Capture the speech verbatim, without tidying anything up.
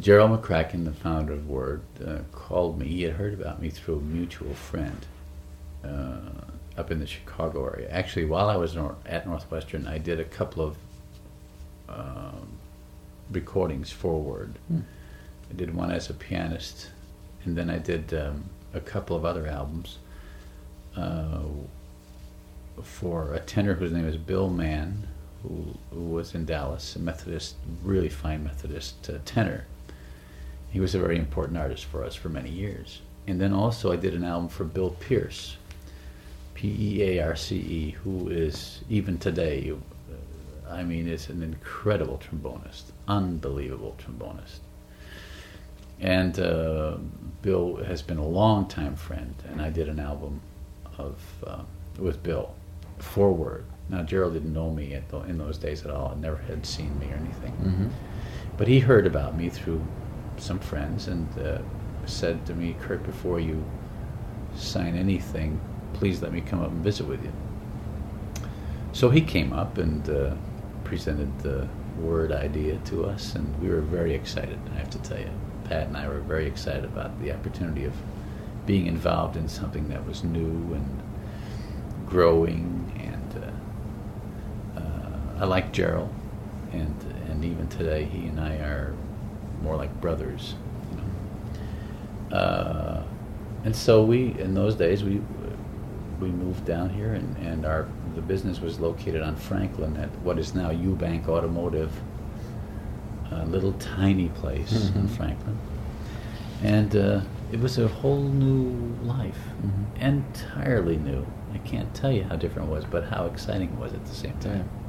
Gerald McCracken, the founder of Word, uh, called me. He had heard about me through a mutual friend uh, up in the Chicago area. Actually, while I was nor- at Northwestern, I did a couple of um, recordings for Word. Hmm. I did one as a pianist, and then I did um, a couple of other albums uh, for a tenor whose name is Bill Mann, who, who was in Dallas, a Methodist, really fine Methodist uh, tenor. He was a very important artist for us for many years. And then also I did an album for Bill Pierce, P E A R C E, who is, even today, uh, I mean, is an incredible trombonist, unbelievable trombonist. And uh, Bill has been a long-time friend, and I did an album of uh, with Bill, for Word. Now, Gerald didn't know me at the, in those days at all, and never had seen me or anything. Mm-hmm. But he heard about me through some friends and uh, said to me, Kurt, before you sign anything, please let me come up and visit with you. So he came up and uh, presented the Word idea to us, and we were very excited, I have to tell you. Pat and I were very excited about the opportunity of being involved in something that was new and growing, and uh, uh, I like Gerald, and and even today he and I are more like brothers, you know. Uh, and so we, in those days, we we moved down here, and, and our the business was located on Franklin at what is now Eubank Automotive, a little tiny place Mm-hmm. in Franklin, and uh, it was a whole new life, Mm-hmm. entirely new. I can't tell you how different it was, but how exciting it was at the same time. Yeah.